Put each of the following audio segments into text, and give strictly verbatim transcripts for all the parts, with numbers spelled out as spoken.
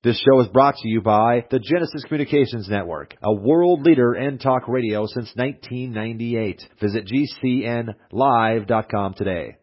This show is brought to you by the Genesis Communications Network, a world leader in talk radio since nineteen ninety-eight. Visit G C N live dot com today.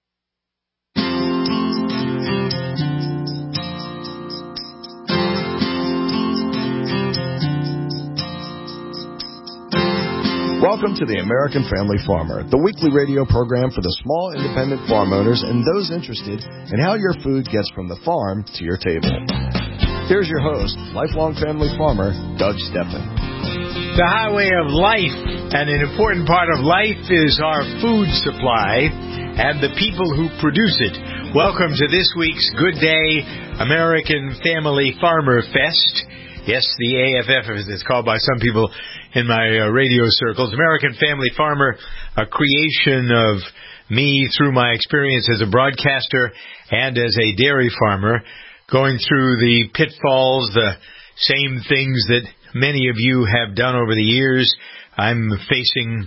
Welcome to the American Family Farmer, the weekly radio program for the small independent farm owners and those interested in how your food gets from the farm to your table. Here's your host, lifelong family farmer, Doug Steffen. The highway of life, and an important part of life is our food supply and the people who produce it. Welcome to this week's Good Day American Family Farmer Fest. Yes, the A F F, as it's called by some people in my uh, radio circles. American Family Farmer, a creation of me through my experience as a broadcaster and as a dairy farmer, going through the pitfalls, the same things that many of you have done over the years. I'm facing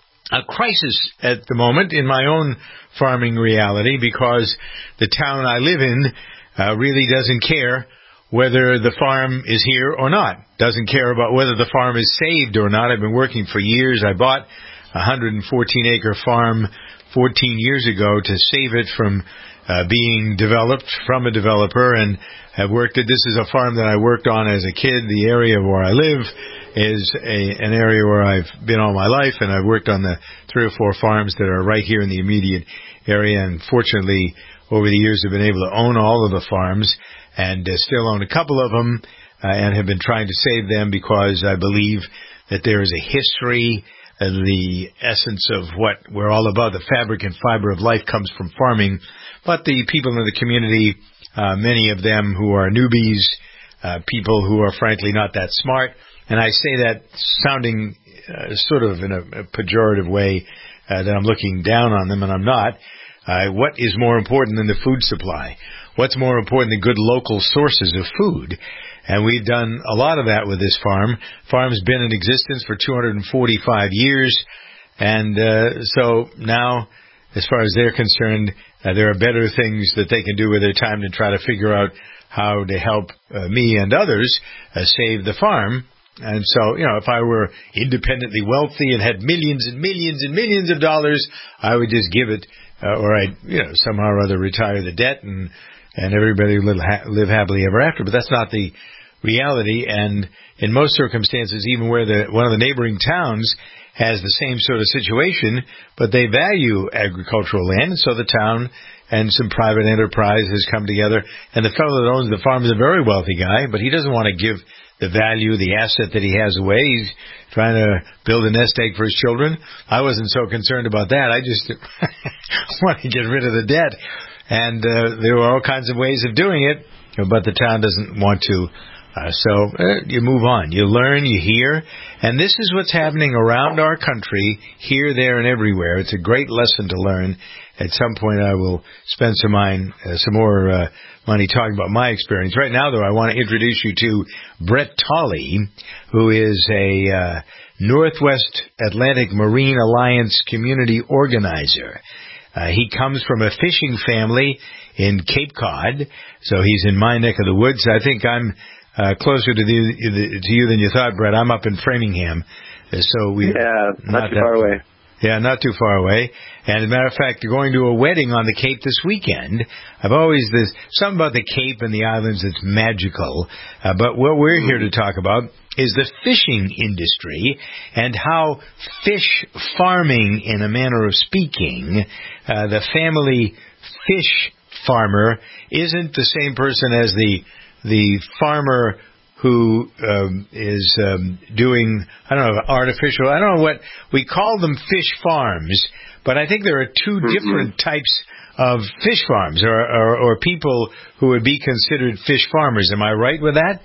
a crisis at the moment in my own farming reality because the town I live in uh, really doesn't care whether the farm is here or not. Doesn't care about whether the farm is saved or not. I've been working for years. I bought a one hundred fourteen acre farm fourteen years ago to save it from uh, being developed from a developer, and have worked it. This is a farm that I worked on as a kid. The area where I live is a, an area where I've been all my life, and I've worked on the three or four farms that are right here in the immediate area, and fortunately over the years I've been able to own all of the farms and uh, still own a couple of them, uh, and have been trying to save them because I believe that there is a history, uh, the essence of what we're all about, the fabric and fiber of life comes from farming. But the people in the community, uh, many of them who are newbies, uh, people who are frankly not that smart, and I say that sounding uh, sort of in a, a pejorative way, uh, that I'm looking down on them, and I'm not. Uh, what is more important than the food supply? What's more important than good local sources of food? And we've done a lot of that with this farm. Farm's been in existence for two hundred forty-five years, and uh, so now, as far as they're concerned, uh, there are better things that they can do with their time than try to figure out how to help uh, me and others uh, save the farm. And so, you know, if I were independently wealthy and had millions and millions and millions of dollars, I would just give it, uh, or I'd, you know, somehow or other retire the debt and and everybody live, ha- live happily ever after. But that's not the reality. And in most circumstances, even where the one of the neighboring towns has the same sort of situation, but they value agricultural land, and so the town and some private enterprise has come together. And the fellow that owns the farm is a very wealthy guy, but he doesn't want to give the value, the asset that he has away. He's trying to build a nest egg for his children. I wasn't so concerned about that. I just want to get rid of the debt. And uh, there are all kinds of ways of doing it, but the town doesn't want to. Uh, so uh, you move on. You learn, you hear. And this is what's happening around our country, here, there, and everywhere. It's a great lesson to learn. At some point, I will spend some, mine, uh, some more uh, money talking about my experience. Right now, though, I want to introduce you to Brett Tolley, who is a uh, Northwest Atlantic Marine Alliance community organizer. Uh, he comes from a fishing family in Cape Cod, so he's in my neck of the woods. I think I'm uh, closer to, the, to you than you thought, Brett. I'm up in Framingham, so we yeah, not, not too that, far away. Yeah, not too far away. And as a matter of fact, going to a wedding on the Cape this weekend. I've always, there's something about the Cape and the islands that's magical. Uh, but what we're here to talk about is the fishing industry and how fish farming, in a manner of speaking, uh, the family fish farmer isn't the same person as the the farmer who um, is um, doing, I don't know, artificial, I don't know what, we call them fish farms, but I think there are two mm-hmm. different types of fish farms, or, or, or people who would be considered fish farmers. Am I right with that?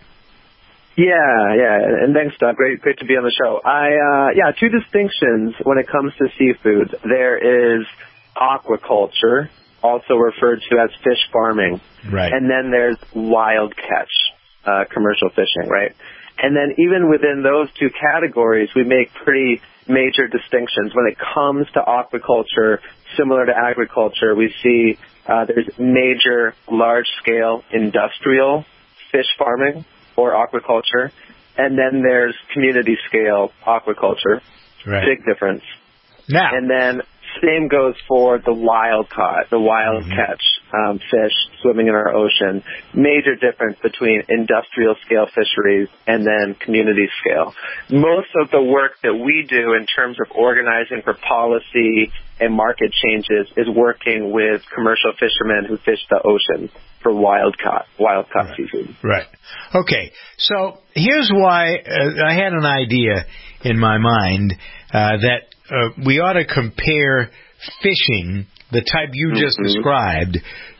Yeah, yeah, and thanks, Doug. Great, great to be on the show. I, uh, yeah, two distinctions when it comes to seafood. There is aquaculture, also referred to as fish farming, right? And then there's wild catch. Uh, commercial fishing, right? And then even within those two categories, we make pretty major distinctions. When it comes to aquaculture, similar to agriculture, we see uh, there's major large-scale industrial fish farming or aquaculture, and then there's community scale aquaculture. Right. Big difference. Now, and then same goes for the wild caught, the wild mm-hmm. catch um, fish swimming in our ocean. Major difference between industrial scale fisheries and then community scale. Most of the work that we do in terms of organizing for policy and market changes is working with commercial fishermen who fish the ocean for wild caught, wild caught right. seafood. Right. Okay. So here's why uh, I had an idea in my mind uh, that uh, we ought to compare fishing, the type you mm-hmm. just described,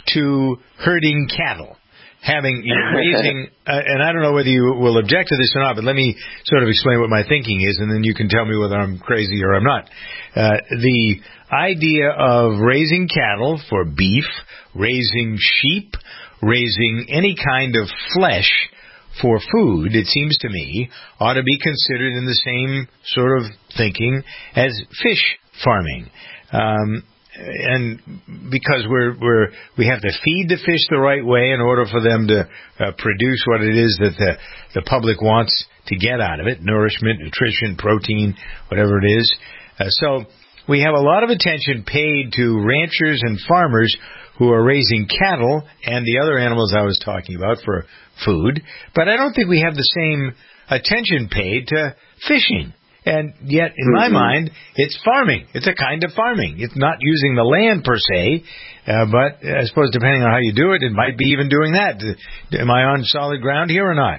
to herding cattle. Having, you know, raising, uh, and I don't know whether you will object to this or not, but let me sort of explain what my thinking is, and then you can tell me whether I'm crazy or I'm not. Uh, the idea of raising cattle for beef, raising sheep, raising any kind of flesh for food, it seems to me, ought to be considered in the same sort of thinking as fish farming. Um, And because we're we're we have to feed the fish the right way in order for them to uh, produce what it is that the the public wants to get out of it: nourishment, nutrition, protein, whatever it is. Uh, so we have a lot of attention paid to ranchers and farmers who are raising cattle and the other animals I was talking about for food. But I don't think we have the same attention paid to fishing. And yet, in my mm-hmm. mind, it's farming. It's a kind of farming. It's not using the land per se, uh, but I suppose depending on how you do it, it might be even doing that. Am I on solid ground here or not?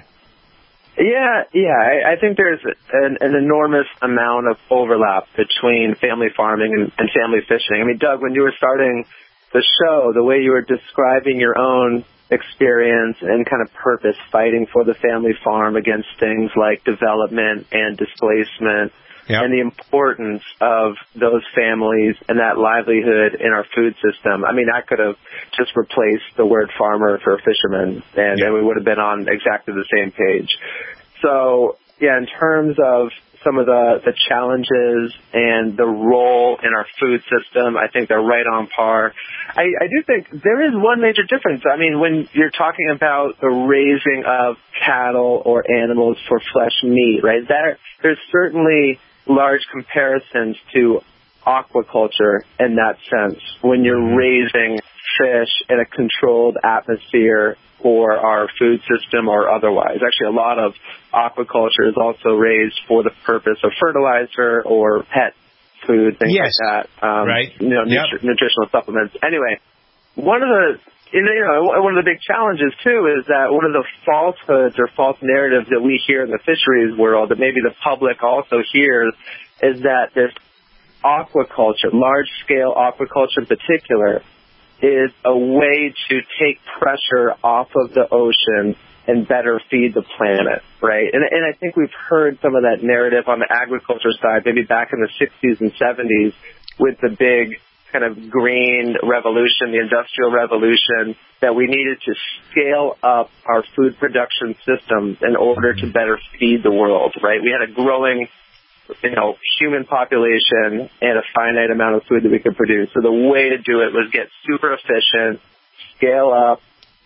Yeah, yeah. I, I think there's an, an enormous amount of overlap between family farming and, and family fishing. I mean, Doug, when you were starting the show, the way you were describing your own experience and kind of purpose fighting for the family farm against things like development and displacement yep. and the importance of those families and that livelihood in our food system. I mean, I could have just replaced the word farmer for fisherman and, yep. and we would have been on exactly the same page. So, yeah, in terms of some of the, the challenges and the role in our food system, I think they're right on par. I, I do think there is one major difference. I mean, when you're talking about the raising of cattle or animals for flesh meat, right, there, there's certainly large comparisons to aquaculture in that sense. When you're raising fish in a controlled atmosphere for our food system or otherwise. Actually, a lot of aquaculture is also raised for the purpose of fertilizer or pet food, things yes. like that. Um, right. You know, yep. nutri- nutritional supplements. Anyway, one of the you know one of the big challenges too is that one of the falsehoods or false narratives that we hear in the fisheries world, that maybe the public also hears, is that this aquaculture, large-scale aquaculture in particular, is a way to take pressure off of the ocean and better feed the planet, right? And, and I think we've heard some of that narrative on the agriculture side, maybe back in the sixties and seventies with the big kind of green revolution, the industrial revolution, that we needed to scale up our food production systems in order to better feed the world, right? We had a growing you know, human population and a finite amount of food that we could produce. So the way to do it was get super efficient, scale up,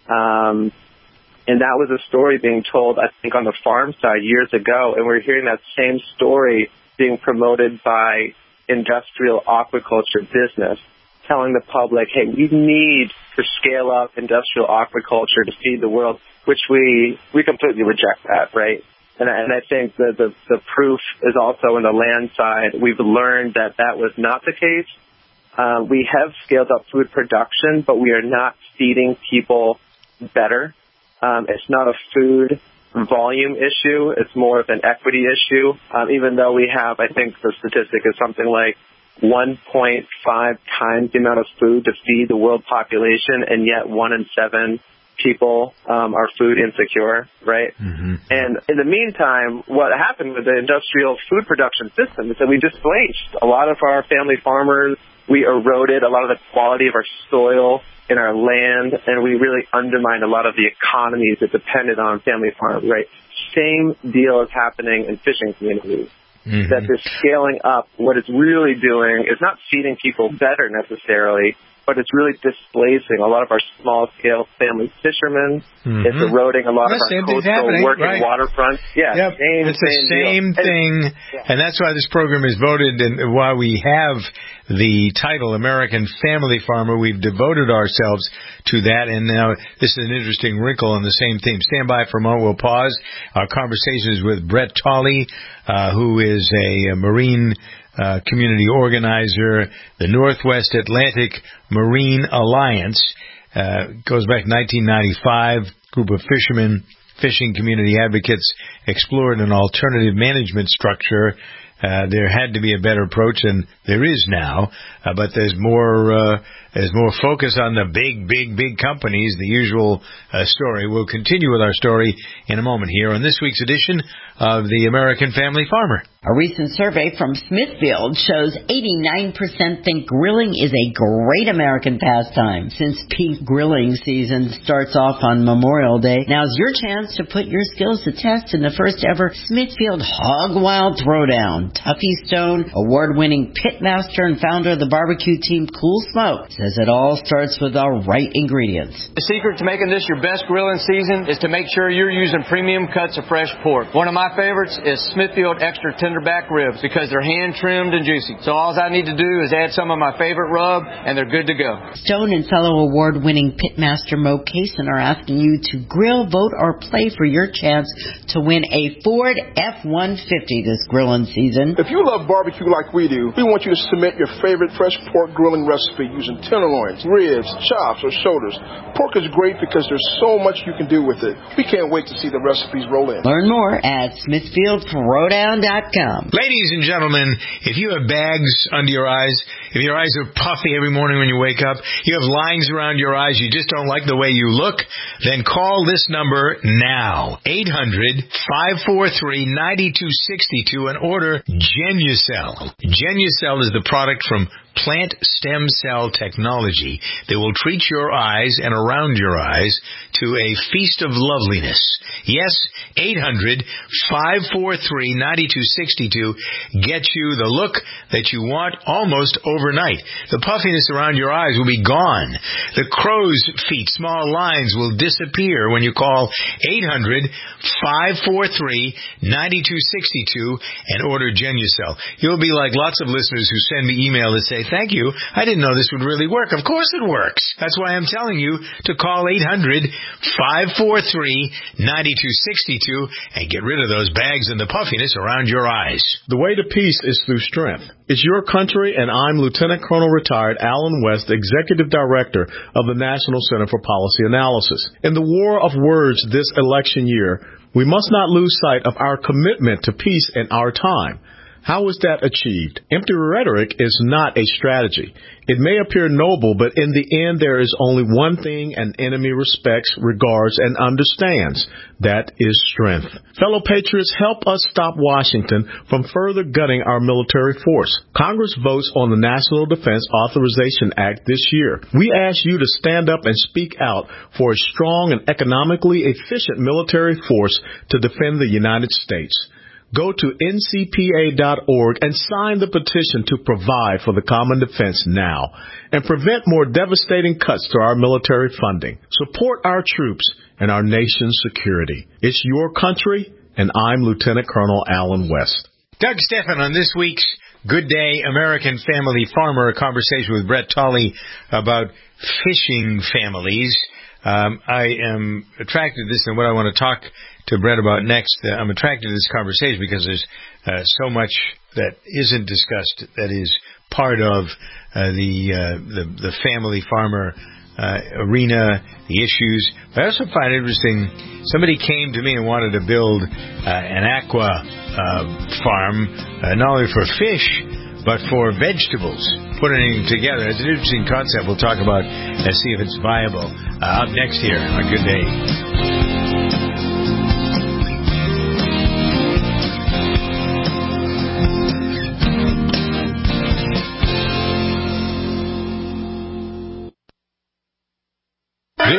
um, and that was a story being told, I think, on the farm side years ago, and we're hearing that same story being promoted by industrial aquaculture business, telling the public, hey, we need to scale up industrial aquaculture to feed the world, which we, we completely reject that, right? And I, and I think that the, the proof is also in the land side. We've learned that that was not the case. Uh, we have scaled up food production, but we are not feeding people better. Um, it's not a food volume issue. It's more of an equity issue, um, even though we have, I think the statistic is something like one point five times the amount of food to feed the world population, and yet one in seven people um, are food insecure, right? Mm-hmm. And in the meantime, what happened with the industrial food production system is that we displaced a lot of our family farmers. We eroded a lot of the quality of our soil in our land, and we really undermined a lot of the economies that depended on family farms, right? Same deal is happening in fishing communities. Mm-hmm. That they're scaling up. What it's really doing is not feeding people better necessarily. but it's really displacing a lot of our small-scale family fishermen. Mm-hmm. It's eroding a lot well, of our coastal working right. waterfronts. Yeah, yep. same, it's the same, same thing, and, yeah. and that's why this program is voted, and why we have the title American Family Farmer. We've devoted ourselves to that, and now this is an interesting wrinkle on the same theme. Stand by for a moment. We'll pause. Our conversation is with Brett Tolley, uh, who is a, a marine Uh, community organizer, the Northwest Atlantic Marine Alliance. Uh, goes back to nineteen ninety-five. Group of fishermen, fishing community advocates explored an alternative management structure. Uh, there had to be a better approach, and there is now, uh, but there's more uh, there's more focus on the big, big, big companies, the usual uh, story. We'll continue with our story in a moment here on this week's edition of the American Family Farmer. A recent survey from Smithfield shows eighty-nine percent think grilling is a great American pastime. Since peak grilling season starts off on Memorial Day, now's your chance to put your skills to test in the first ever Smithfield Hog Wild Throwdown. Tuffy Stone, award-winning pitmaster and founder of the barbecue team Cool Smoke, says it all starts with the right ingredients. The secret to making this your best grilling season is to make sure you're using premium cuts of fresh pork. One of my favorites is Smithfield Extra Tender Back Ribs because they're hand-trimmed and juicy. So all I need to do is add some of my favorite rub, and they're good to go. Stone and fellow award-winning pitmaster Mo Cason are asking you to grill, vote, or play for your chance to win a Ford F one fifty this grilling season. If you love barbecue like we do, we want you to submit your favorite fresh pork grilling recipe using tenderloins, ribs, chops, or shoulders. Pork is great because there's so much you can do with it. We can't wait to see the recipes roll in. Learn more at Smithfield Throwdown dot com. Ladies and gentlemen, if you have bags under your eyes, if your eyes are puffy every morning when you wake up, you have lines around your eyes, you just don't like the way you look, then call this number now. eight hundred, five four three, nine two six two and order Genucel. Genucel is the product from plant stem cell technology that will treat your eyes and around your eyes to a feast of loveliness. Yes, eight hundred, five four three, nine two six two gets you the look that you want almost overnight. The puffiness around your eyes will be gone. The crow's feet, small lines will disappear when you call eight hundred, five four three, nine two six two and order Genucel. You'll be like lots of listeners who send me email that say, thank you, I didn't know this would really work. Of course it works. That's why I'm telling you to call eight hundred, five four three, nine two six two and get rid of those bags and the puffiness around your eyes. The way to peace is through strength. It's your country, and I'm Lieutenant Colonel Retired Alan West, Executive Director of the National Center for Policy Analysis. In the war of words this election year, we must not lose sight of our commitment to peace in our time. How is that achieved? Empty rhetoric is not a strategy. It may appear noble, but in the end there is only one thing an enemy respects, regards, and understands. That is strength. Fellow patriots, help us stop Washington from further gutting our military force. Congress votes on the National Defense Authorization Act this year. We ask you to stand up and speak out for a strong and economically efficient military force to defend the United States. Go to N C P A dot org and sign the petition to provide for the common defense now and prevent more devastating cuts to our military funding. Support our troops and our nation's security. It's your country, and I'm Lieutenant Colonel Alan West. Doug Stephan on this week's Good Day American Family Farmer, a conversation with Brett Tolley about fishing families. Um, I am attracted to this, and what I want to talk to Brett about next, uh, I'm attracted to this conversation because there's uh, so much that isn't discussed that is part of uh, the, uh, the the family farmer uh, arena, the issues. But I also find it interesting, somebody came to me and wanted to build uh, an aqua uh, farm, uh, not only for fish, but for vegetables, putting together. It's an interesting concept we'll talk about and see if it's viable. Uh, up next here on Good Day.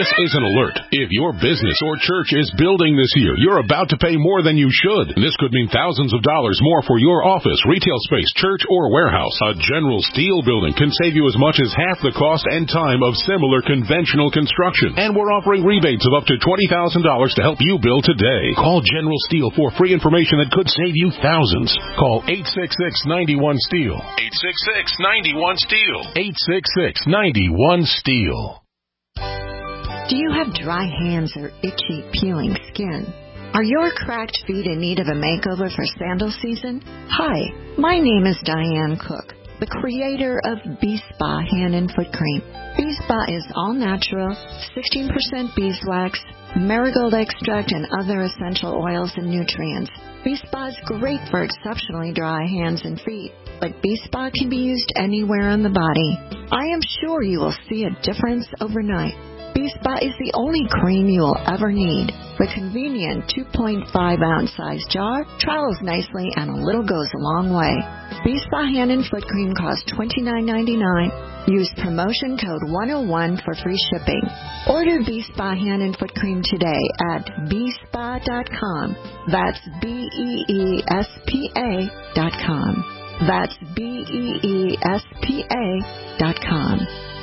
This is an alert. If your business or church is building this year, you're about to pay more than you should. This could mean thousands of dollars more for your office, retail space, church, or warehouse. A General Steel building can save you as much as half the cost and time of similar conventional construction. And we're offering rebates of up to twenty thousand dollars to help you build today. Call General Steel for free information that could save you thousands. Call eight six six, nine one, STEEL. eight six six, nine one, STEEL. eight six six, nine one, STEEL. Do you have dry hands or itchy, peeling skin? Are your cracked feet in need of a makeover for sandal season? Hi, my name is Diane Cook, the creator of B-Spa Hand and Foot Cream. B-Spa is all natural, sixteen percent beeswax, marigold extract, and other essential oils and nutrients. B-Spa is great for exceptionally dry hands and feet, but B-Spa can be used anywhere on the body. I am sure you will see a difference overnight. B-Spa is the only cream you will ever need. The convenient two point five ounce size jar travels nicely and a little goes a long way. B-Spa Hand and Foot Cream costs twenty-nine ninety-nine. Use promotion code one oh one for free shipping. Order B-Spa Hand and Foot Cream today at B spa dot com. That's B E E S P A dot com. That's B E E S P A dot com.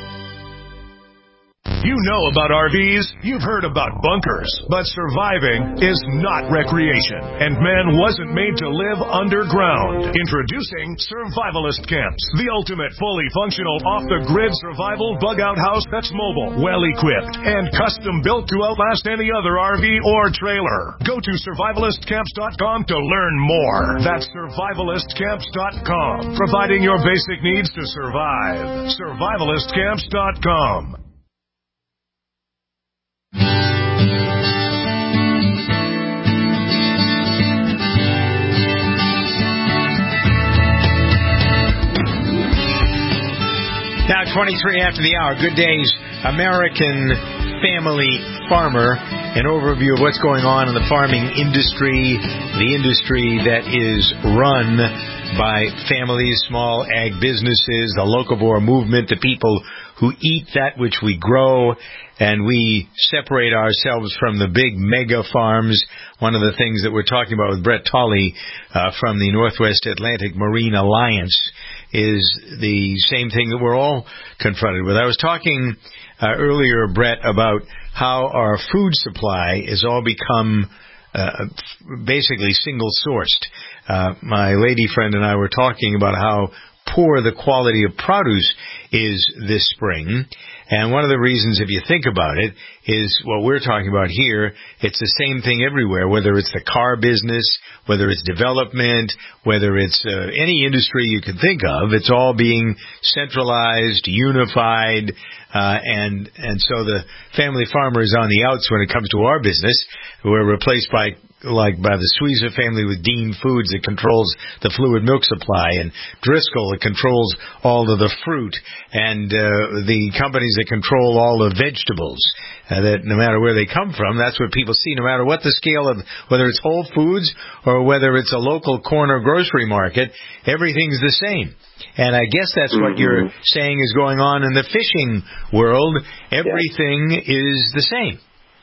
You know about R Vs, you've heard about bunkers, but surviving is not recreation, and man wasn't made to live underground. Introducing Survivalist Camps, the ultimate fully functional off-the-grid survival bug-out house that's mobile, well-equipped, and custom-built to outlast any other R V or trailer. Go to survivalist camps dot com to learn more. That's survivalist camps dot com, providing your basic needs to survive. survivalist camps dot com. Now, twenty-three after the hour. Good days, American Family Farmer. An overview of what's going on in the farming industry, the industry that is run by families, small ag businesses, the locavore movement, the people who eat that which we grow, and we separate ourselves from the big mega farms. One of the things that we're talking about with Brett Tolley uh, from the Northwest Atlantic Marine Alliance is the same thing that we're all confronted with. I was talking uh, earlier, Brett, about how our food supply has all become uh, basically single-sourced. Uh, my lady friend and I were talking about how poor the quality of produce is this spring. And one of the reasons, if you think about it, is what we're talking about here. It's the same thing everywhere, whether it's the car business, whether it's development, whether it's uh, any industry you can think of. It's all being centralized, unified, uh, and and so the family farmer is on the outs when it comes to our business. We're replaced by like by the Sweezer family with Dean Foods that controls the fluid milk supply, and Driscoll that controls all of the fruit, and uh, the companies that control all the vegetables, uh, that no matter where they come from, that's what people see, no matter what the scale of, whether it's Whole Foods or whether it's a local corner grocery market, everything's the same. And I guess that's mm-hmm. what you're saying is going on in the fishing world. Everything yeah. is the same.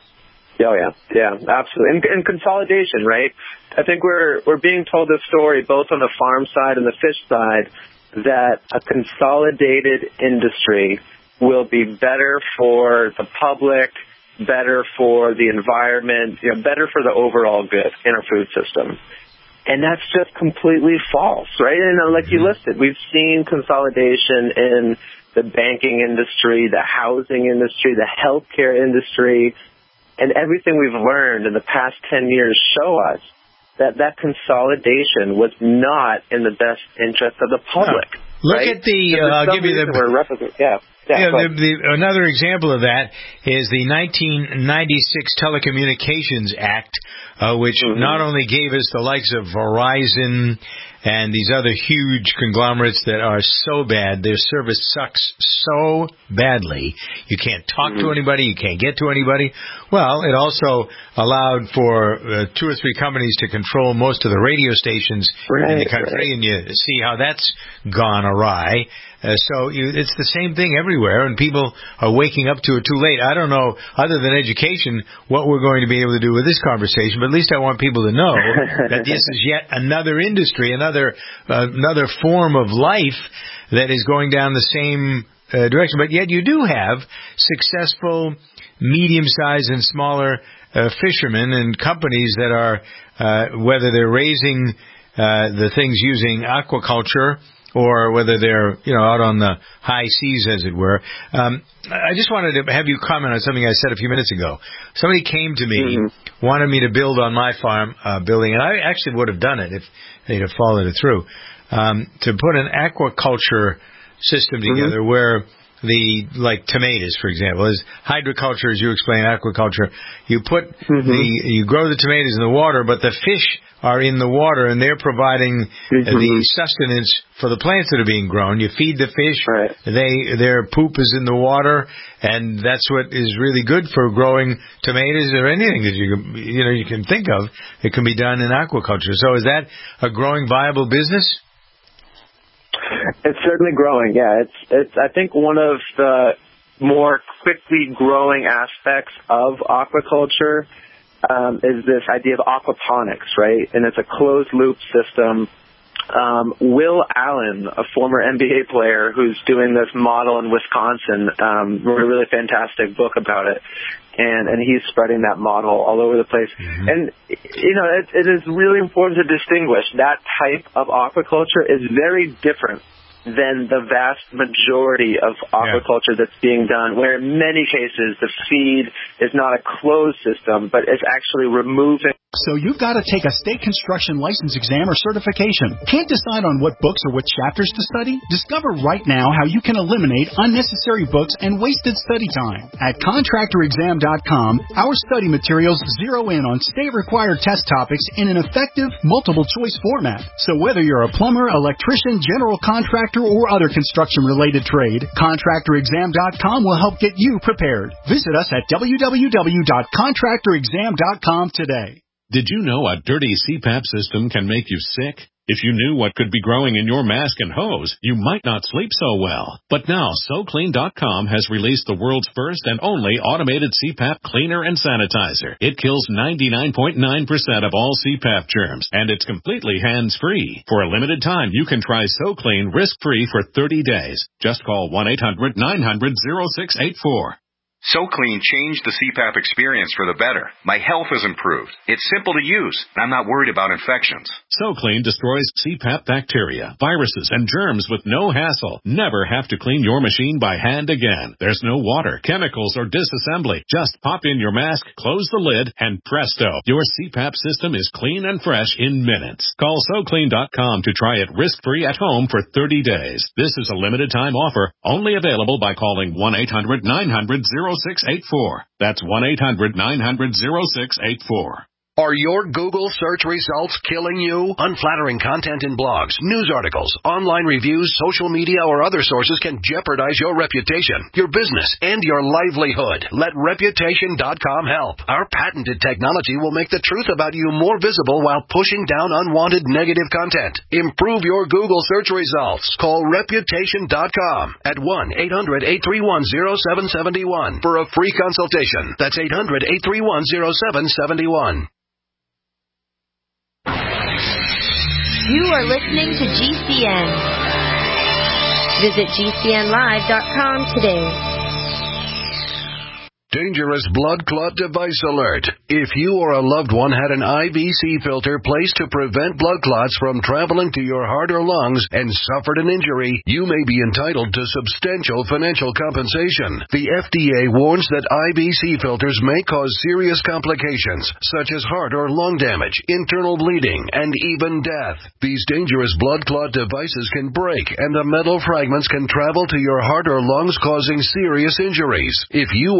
Oh, yeah. Yeah, absolutely. And, and consolidation, right? I think we're we're being told this story both on the farm side and the fish side that a consolidated industry will be better for the public, better for the environment, you know, better for the overall good in our food system. And that's just completely false, right? And like you listed, we've seen consolidation in the banking industry, the housing industry, the healthcare industry. And everything we've learned in the past ten years show us that that consolidation was not in the best interest of the public. No. Look right? at the, uh, I'll give you the, replica- yeah. Yeah, yeah the, the, another example of that is the nineteen ninety-six Telecommunications Act, uh, which mm-hmm. not only gave us the likes of Verizon and these other huge conglomerates that are so bad, their service sucks so badly, you can't talk mm-hmm. to anybody, you can't get to anybody. Well, it also allowed for uh, two or three companies to control most of the radio stations right, in the country, right. and you see how that's gone awry. Uh, so you, it's the same thing everywhere, and people are waking up to it too late. I don't know, other than education, what we're going to be able to do with this conversation, but at least I want people to know that this is yet another industry, another uh, another form of life that is going down the same uh, direction. But yet you do have successful medium-sized and smaller uh, fishermen and companies that are, uh, whether they're raising uh, the things using aquaculture or whether they're, you know, out on the high seas, as it were. Um, I just wanted to have you comment on something I said a few minutes ago. Somebody came to me, mm-hmm. wanted me to build on my farm uh, building, and I actually would have done it if they'd have followed it through, um, to put an aquaculture system together mm-hmm. where the, like tomatoes, for example, is hydroculture, as you explain, aquaculture. You put mm-hmm. the, you grow the tomatoes in the water, but the fish are in the water, and they're providing mm-hmm. the sustenance for the plants that are being grown. You feed the fish, right. they their poop is in the water, and that's what is really good for growing tomatoes or anything that you you know you can think of. It can be done in aquaculture. So is that a growing, viable business? It's certainly growing. Yeah, it's it's. I think one of the more quickly growing aspects of aquaculture Um, is this idea of aquaponics, right? And it's a closed-loop system. Um, Will Allen, a former N B A player who's doing this model in Wisconsin, um, wrote a really fantastic book about it. And, and he's spreading that model all over the place. Mm-hmm. And, you know, it, it is really important to distinguish that type of aquaculture is very different than the vast majority of aquaculture yeah. that's being done, where in many cases the feed is not a closed system, but it's actually removing. So you've got to take a state construction license exam or certification. Can't decide on what books or what chapters to study? Discover right now how you can eliminate unnecessary books and wasted study time. At contractor exam dot com, our study materials zero in on state-required test topics in an effective, multiple-choice format. So whether you're a plumber, electrician, general contractor, or other construction-related trade, contractor exam dot com will help get you prepared. Visit us at w w w dot contractor exam dot com today. Did you know a dirty C PAP system can make you sick? If you knew what could be growing in your mask and hose, you might not sleep so well. But now, So Clean dot com has released the world's first and only automated C PAP cleaner and sanitizer. It kills ninety-nine point nine percent of all C PAP germs, and it's completely hands-free. For a limited time, you can try So Clean risk-free for thirty days. Just call one eight hundred nine hundred oh six eight four. So Clean changed the C PAP experience for the better. My health has improved. It's simple to use, and I'm not worried about infections. So Clean destroys C PAP bacteria, viruses, and germs with no hassle. Never have to clean your machine by hand again. There's no water, chemicals, or disassembly. Just pop in your mask, close the lid, and presto, your C PAP system is clean and fresh in minutes. Call So Clean dot com to try it risk-free at home for thirty days. This is a limited-time offer, only available by calling one eight hundred nine hundred oh six eight four. That's one eight hundred nine hundred oh six eight four. Are your Google search results killing you? Unflattering content in blogs, news articles, online reviews, social media, or other sources can jeopardize your reputation, your business, and your livelihood. Let Reputation dot com help. Our patented technology will make the truth about you more visible while pushing down unwanted negative content. Improve your Google search results. Call Reputation dot com at one eight hundred eight three one oh seven seven one for a free consultation. That's eight hundred eight three one oh seven seven one. You are listening to G C N. Visit G C N live dot com today. Dangerous blood clot device alert. If you or a loved one had an I V C filter placed to prevent blood clots from traveling to your heart or lungs and suffered an injury, you may be entitled to substantial financial compensation. The F D A warns that I V C filters may cause serious complications, such as heart or lung damage, internal bleeding, and even death. These dangerous blood clot devices can break, and the metal fragments can travel to your heart or lungs, causing serious injuries. If you or a loved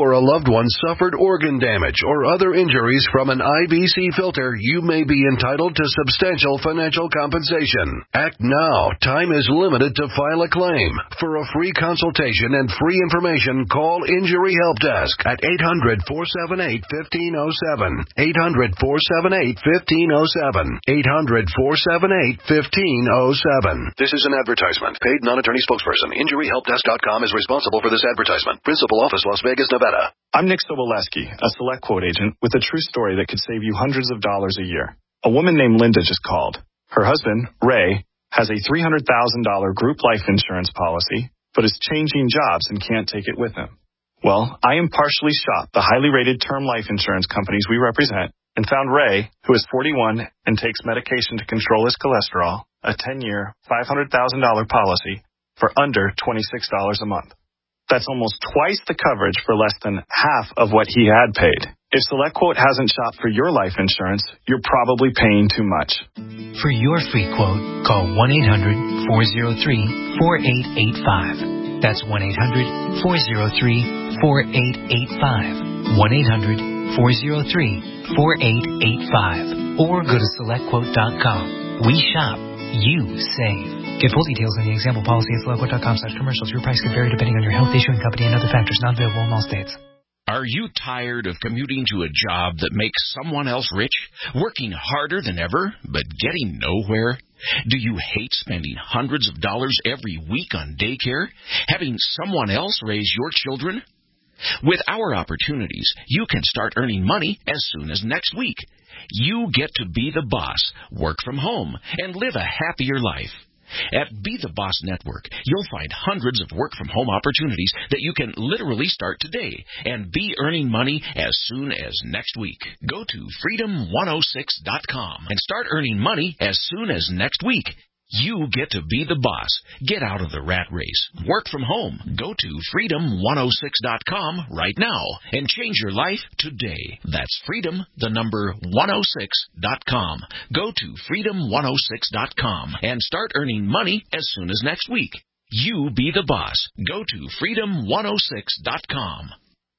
loved one suffered organ damage or other injuries from an I B C filter, you may be entitled to substantial financial compensation. Act now. Time is limited to file a claim. For a free consultation and free information, call Injury Help Desk at eight hundred, four seven eight, one five zero seven. eight hundred, four seven eight, one five zero seven. eight hundred, four seven eight, one five zero seven. This is an advertisement. Paid non-attorney spokesperson. Injury Help Desk dot com is responsible for this advertisement. Principal office, Las Vegas, Nevada. I'm Nick Soboleski, a Select Quote agent with a true story that could save you hundreds of dollars a year. A woman named Linda just called. Her husband, Ray, has a three hundred thousand dollars group life insurance policy, but is changing jobs and can't take it with him. Well, I impartially shopped the highly rated term life insurance companies we represent and found Ray, who is forty-one and takes medication to control his cholesterol, a ten-year, five hundred thousand dollars policy for under twenty-six dollars a month. That's almost twice the coverage for less than half of what he had paid. If SelectQuote hasn't shopped for your life insurance, you're probably paying too much. For your free quote, call one eight hundred, four oh three, four eight eight five. That's one eight hundred, four oh three, four eight eight five. one eight hundred, four oh three, four eight eight five. Or go to select quote dot com. We shop. You save. Get full details on the example policy at select quote dot com slash commercials. Your price can vary depending on your health, issuing company, and other factors not available in all states. Are you tired of commuting to a job that makes someone else rich, working harder than ever, but getting nowhere? Do you hate spending hundreds of dollars every week on daycare, having someone else raise your children? With our opportunities, you can start earning money as soon as next week. You get to be the boss, work from home, and live a happier life. At Be the Boss Network, you'll find hundreds of work-from-home opportunities that you can literally start today and be earning money as soon as next week. Go to freedom one oh six dot com and start earning money as soon as next week. You get to be the boss. Get out of the rat race. Work from home. Go to freedom one oh six dot com right now and change your life today. That's freedom, the number one oh six dot com. Go to freedom one oh six dot com and start earning money as soon as next week. You be the boss. Go to freedom one oh six dot com.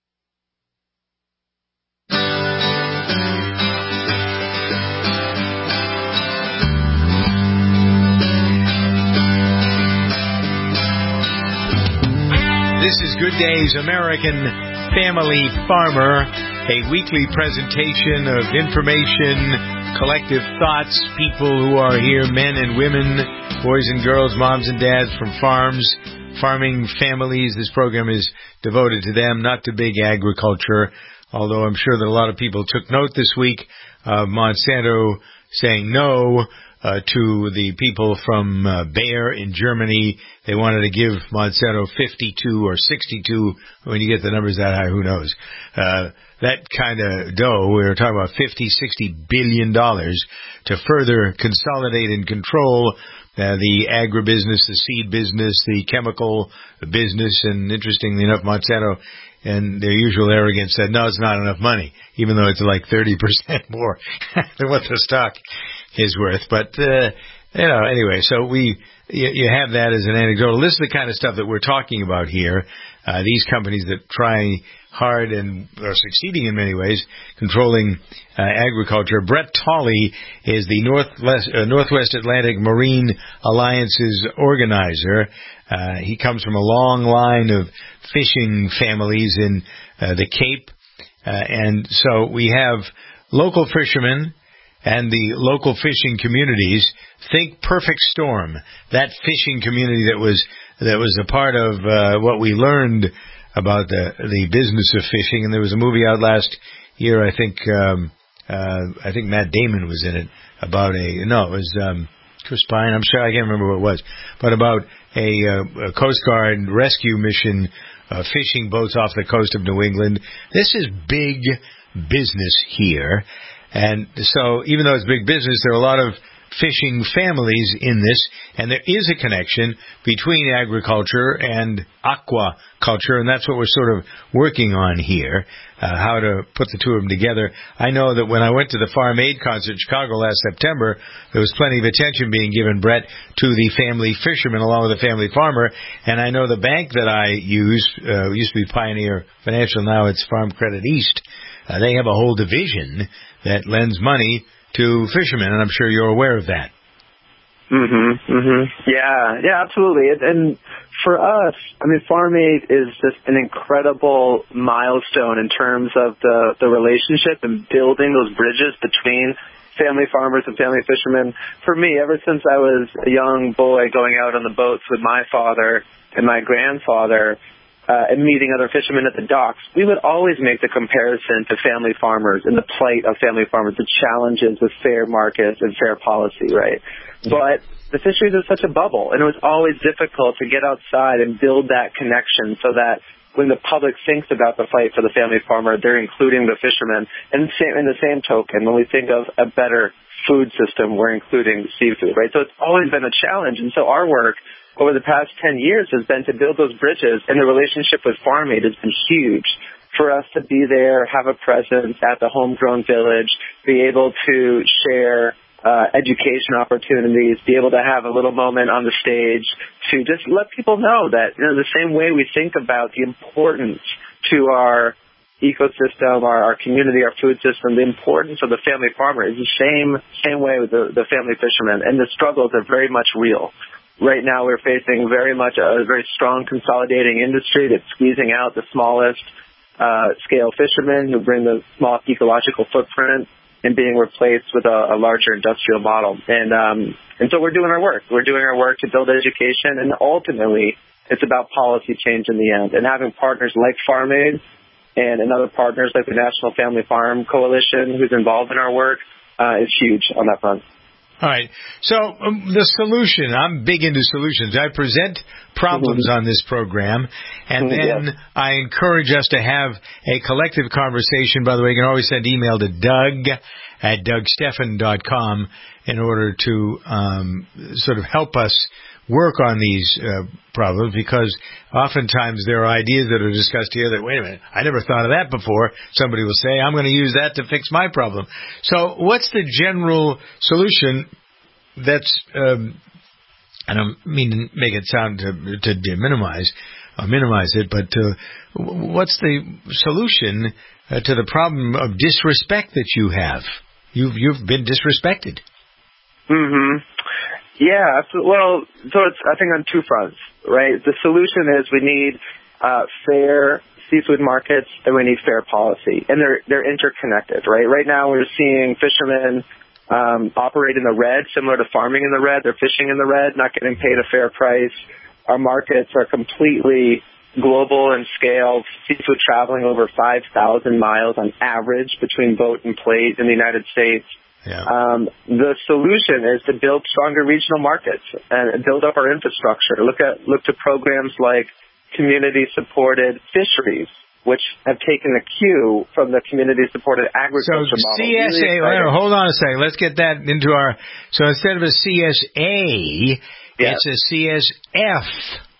This is Good Day's American Family Farmer, a weekly presentation of information, collective thoughts, people who are here, men and women, boys and girls, moms and dads from farms, farming families. This program is devoted to them, not to big agriculture, although I'm sure that a lot of people took note this week of Monsanto saying no Uh, to the people from uh, Bayer in Germany. They wanted to give Monsanto fifty-two or sixty-two. When you get the numbers that high, who knows? Uh, that kind of dough, we were talking about fifty, sixty billion dollars to further consolidate and control uh, the agribusiness, the seed business, the chemical business. And interestingly enough, Monsanto and their usual arrogance said, no, it's not enough money, even though it's like thirty percent more than what the stock is worth. But, uh, you know, anyway, so we, you, you have that as an anecdotal. This is the kind of stuff that we're talking about here. Uh, these companies that try hard and are succeeding in many ways, controlling uh, agriculture. Brett Tolley is the Northwest, uh, Northwest Atlantic Marine Alliance's organizer. Uh, he comes from a long line of fishing families in uh, the Cape. Uh, and so we have local fishermen and the local fishing communities. Think Perfect Storm, that fishing community that was that was a part of uh, what we learned about the the business of fishing. And there was a movie out last year, I think um, uh, I think Matt Damon was in it, about a no, it was um, Chris Pine. I'm sure I can't remember what it was, but about a, uh, a Coast Guard rescue mission, uh, fishing boats off the coast of New England. This is big business here. And so even though it's big business, there are a lot of fishing families in this, and there is a connection between agriculture and aquaculture, and that's what we're sort of working on here, uh, how to put the two of them together. I know that when I went to the Farm Aid concert in Chicago last September, there was plenty of attention being given, Brett, to the family fisherman along with the family farmer, and I know the bank that I use, uh, used to be Pioneer Financial, now it's Farm Credit East. Uh, they have a whole division that lends money to fishermen, and I'm sure you're aware of that. Mhm, mhm. Yeah, yeah, absolutely. And, and for us, I mean, Farm Aid is just an incredible milestone in terms of the the relationship and building those bridges between family farmers and family fishermen. For me, ever since I was a young boy going out on the boats with my father and my grandfather, Uh, and meeting other fishermen at the docks, we would always make the comparison to family farmers and the plight of family farmers, the challenges with fair markets and fair policy, right? But the fisheries is such a bubble, and it was always difficult to get outside and build that connection so that when the public thinks about the fight for the family farmer, they're including the fishermen. And in the same token, when we think of a better food system, we're including seafood, right? So it's always been a challenge, and so our work over the past ten years has been to build those bridges, and the relationship with Farm Aid has been huge for us to be there, have a presence at the homegrown village, be able to share uh, education opportunities, be able to have a little moment on the stage to just let people know that, you know, the same way we think about the importance to our ecosystem, our, our community, our food system, the importance of the family farmer is the same same way with the, the family fisherman, and the struggles are very much real. Right now we're facing very much a very strong consolidating industry that's squeezing out the smallest uh, scale fishermen who bring the small ecological footprint and being replaced with a, a larger industrial model. And um, and so we're doing our work. We're doing our work to build education, and ultimately it's about policy change in the end. And having partners like Farm Aid and, and other partners like the National Family Farm Coalition who's involved in our work uh, is huge on that front. All right. So um, the solution, I'm big into solutions. I present problems mm-hmm. on this program, and then yeah. I encourage us to have a collective conversation. By the way, you can always send email to Doug at Doug Stephan dot com in order to um, sort of help us work on these uh, problems, because oftentimes there are ideas that are discussed here that, wait a minute, I never thought of that before. Somebody will say, I'm going to use that to fix my problem. So what's the general solution that's, um, I don't mean to make it sound to, to, to minimize, or minimize it, but uh, what's the solution uh, to the problem of disrespect that you have? You've, you've been disrespected. Mm-hmm. Yeah, well, so it's, I think, on two fronts, right? The solution is we need uh, fair seafood markets and we need fair policy, and they're they're interconnected, right? Right now we're seeing fishermen um, operate in the red, similar to farming in the red. They're fishing in the red, not getting paid a fair price. Our markets are completely global in scale, seafood traveling over five thousand miles on average between boat and plate in the United States. Yeah. Um, the solution is to build stronger regional markets and build up our infrastructure. Look at look to programs like community-supported fisheries, which have taken the cue from the community-supported agriculture so model. C S A, really well, hold on a second. Let's get that into our. So instead of a C S A, yeah. it's a C S F.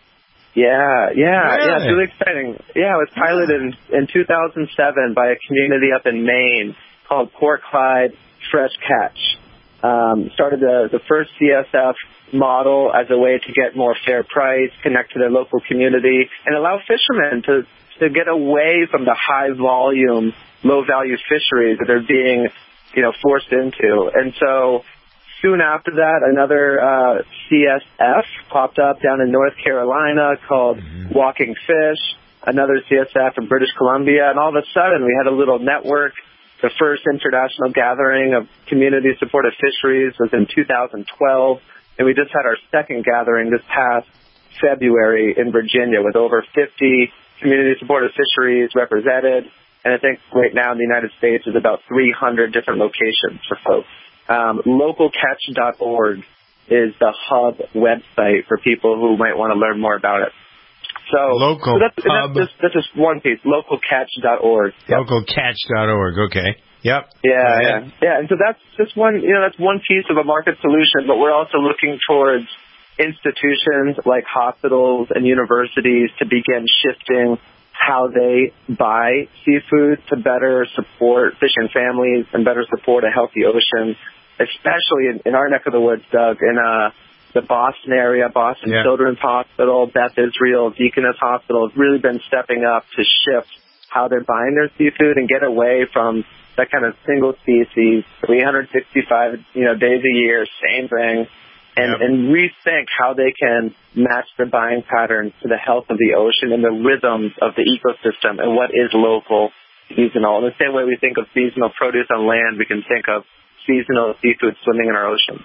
Yeah, yeah, really? yeah. It's really exciting. Yeah, it was piloted in, in two thousand seven by a community up in Maine called Port Clyde Fresh Catch. Um, started the, the first C S F model as a way to get more fair price, connect to their local community, and allow fishermen to, to get away from the high volume, low value fisheries that they're being, you know, forced into. And so soon after that, another uh, C S F popped up down in North Carolina called mm-hmm. Walking Fish, another C S F in British Columbia, and all of a sudden we had a little network. The first international gathering of community-supported fisheries was in two thousand twelve, and we just had our second gathering this past February in Virginia with over fifty community-supported fisheries represented. And I think right now in the United States there's about three hundred different locations for folks. Um, local catch dot org is the hub website for people who might want to learn more about it. So, local so that's, hub. that's, just, that's just one piece, local catch dot org. Yep. local catch dot org, okay. Yep. Yeah, yeah, yeah. And so that's just one, you know, that's one piece of a market solution. But we're also looking towards institutions like hospitals and universities to begin shifting how they buy seafood to better support fishing families and better support a healthy ocean, especially in, in our neck of the woods, Doug, in uh, the Boston area. Boston yeah. Children's Hospital, Beth Israel, Deaconess Hospital have really been stepping up to shift how they're buying their seafood and get away from that kind of single species, three hundred sixty-five you know, days a year, same thing. And, yep. and rethink how they can match their buying patterns to the health of the ocean and the rhythms of the ecosystem and what is local, seasonal. In the same way we think of seasonal produce on land, we can think of seasonal seafood swimming in our ocean.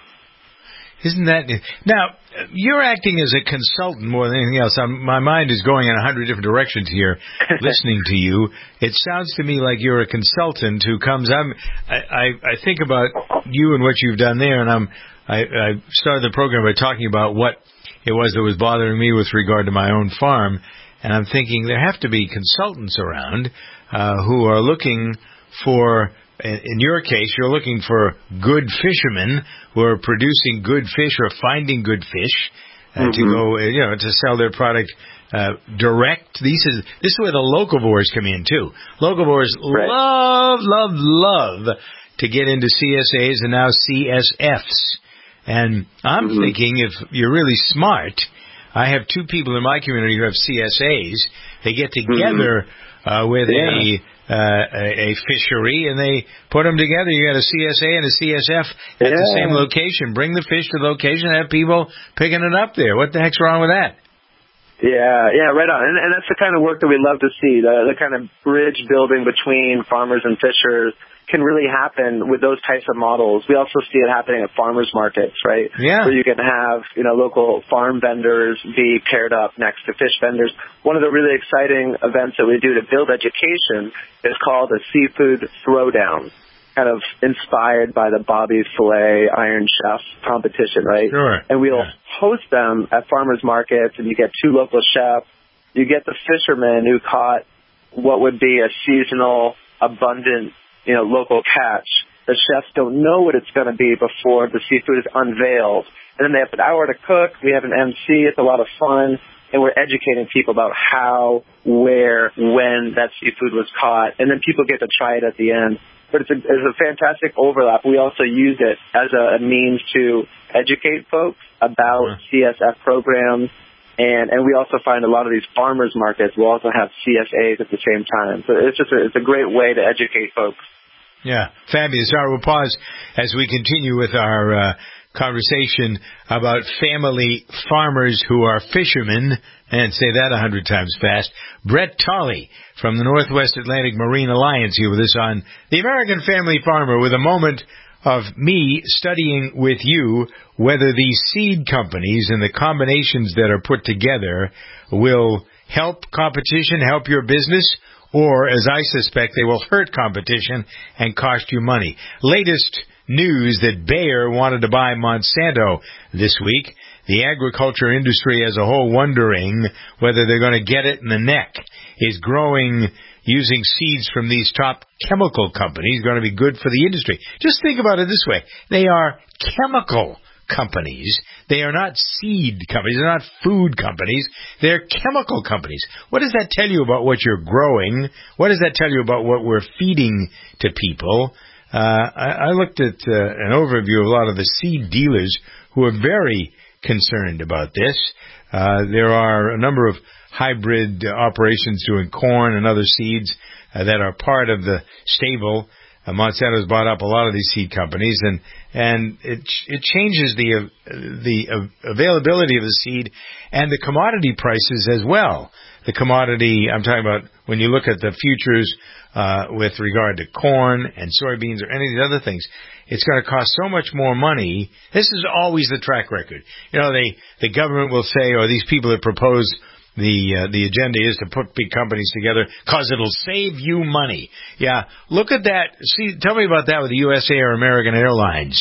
Isn't that... Now, you're acting as a consultant more than anything else. I'm, my mind is going in a hundred different directions here listening to you. It sounds to me like you're a consultant who comes... I'm, I, I, I think about you and what you've done there, and I'm... I, I started the program by talking about what it was that was bothering me with regard to my own farm, and I'm thinking there have to be consultants around uh, who are looking for, in your case, you're looking for good fishermen who are producing good fish or finding good fish uh, mm-hmm. to go, you know, to sell their product uh, direct. These is this is where the locavores come in too. Locavores right. love, love, love to get into C S As and now C S Fs. And I'm mm-hmm. thinking if you're really smart, I have two people in my community who have C S As. They get together mm-hmm. uh, with yeah. a, uh, a a fishery, and they put them together. You got a C S A and a C S F at yeah. the same location. Bring the fish to the location and have people picking it up there. What the heck's wrong with that? Yeah, yeah, right on. And, and that's the kind of work that we love to see, the, the kind of bridge building between farmers and fishers can really happen with those types of models. We also see it happening at farmers markets, right? Yeah. Where you can have, you know, local farm vendors be paired up next to fish vendors. One of the really exciting events that we do to build education is called a seafood throwdown, kind of inspired by the Bobby's Filet Iron Chef competition, right? Sure. And we'll yeah. host them at farmers markets, and you get two local chefs. You get the fishermen who caught what would be a seasonal, abundant, you know, local catch. The chefs don't know what it's going to be before the seafood is unveiled. And then they have an hour to cook. We have an M C. It's a lot of fun. And we're educating people about how, where, when that seafood was caught. And then people get to try it at the end. But it's a, it's a fantastic overlap. We also use it as a, a means to educate folks about C S F programs. And, and we also find a lot of these farmers markets will also have C S As at the same time. So it's just a, it's a great way to educate folks. Yeah, fabulous. All right, we'll pause as we continue with our uh, conversation about family farmers who are fishermen, and say that a hundred times fast. Brett Tolley from the Northwest Atlantic Marine Alliance here with us on The American Family Farmer, with a moment of me studying with you whether these seed companies and the combinations that are put together will help competition, help your business, or, as I suspect, they will hurt competition and cost you money. Latest news that Bayer wanted to buy Monsanto this week. The agriculture industry as a whole wondering whether they're going to get it in the neck. Is growing using seeds from these top chemical companies going to be good for the industry? Just think about it this way. They are chemical companies. They are not seed companies. They're not food companies. They're chemical companies. What does that tell you about what you're growing? What does that tell you about what we're feeding to people? Uh, I, I looked at uh, an overview of a lot of the seed dealers who are very concerned about this. Uh, there are a number of hybrid uh, operations doing corn and other seeds uh, that are part of the stable. Uh, Monsanto's bought up a lot of these seed companies, and and it it changes the uh, the uh, availability of the seed and the commodity prices as well. The commodity, I'm talking about when you look at the futures uh, with regard to corn and soybeans or any of the other things, it's going to cost so much more money. This is always the track record. You know, they the government will say, or these people that propose The uh, the agenda is to put big companies together because it'll save you money. Yeah, look at that. See, tell me about that with the U S A or American Airlines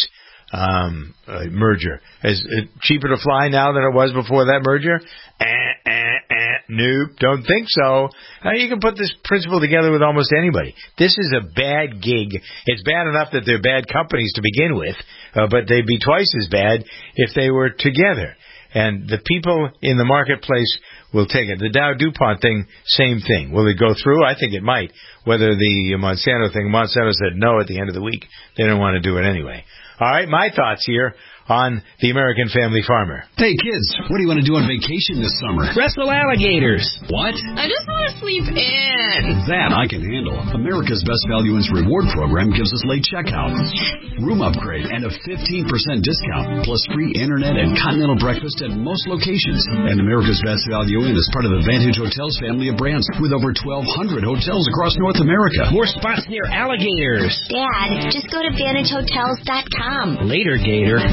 um, uh, merger. Is it cheaper to fly now than it was before that merger? Eh, eh, eh. Nope, don't think so. Uh, you can put this principle together with almost anybody. This is a bad gig. It's bad enough that they're bad companies to begin with, uh, but they'd be twice as bad if they were together. And the people in the marketplace will take it. The Dow DuPont thing, same thing. Will it go through? I think it might. Whether the Monsanto thing, Monsanto said no at the end of the week. They didn't want to do it anyway. All right, my thoughts here on the American Family Farmer. Hey, kids, what do you want to do on vacation this summer? Wrestle alligators. What? I just want to sleep in. That I can handle. America's Best Value Inns Reward Program gives us late checkout, room upgrade, and a fifteen percent discount, plus free internet and continental breakfast at most locations. And America's Best Value Inn is part of the Vantage Hotels family of brands with over twelve hundred hotels across North America. More spots near alligators. Dad, just go to vantage hotels dot com. Later, Gator.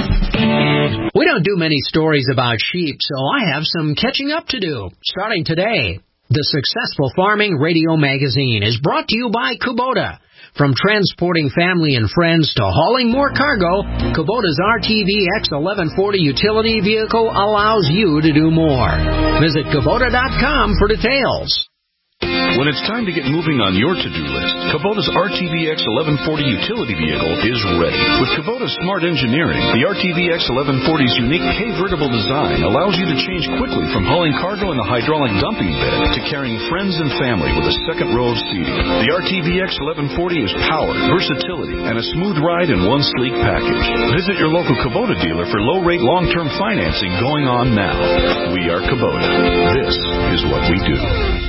We don't do many stories about sheep, so I have some catching up to do. Starting today, the Successful Farming Radio Magazine is brought to you by Kubota. From transporting family and friends to hauling more cargo, Kubota's R T V X eleven forty utility vehicle allows you to do more. Visit Kubota dot com for details. When it's time to get moving on your to-do list, Kubota's R T V X eleven forty utility vehicle is ready. With Kubota's smart engineering, the R T V X eleven forty's unique K-vertible design allows you to change quickly from hauling cargo in the hydraulic dumping bed to carrying friends and family with a second row of seating. The R T V X eleven forty is power, versatility, and a smooth ride in one sleek package. Visit your local Kubota dealer for low-rate long-term financing going on now. We are Kubota. This is what we do.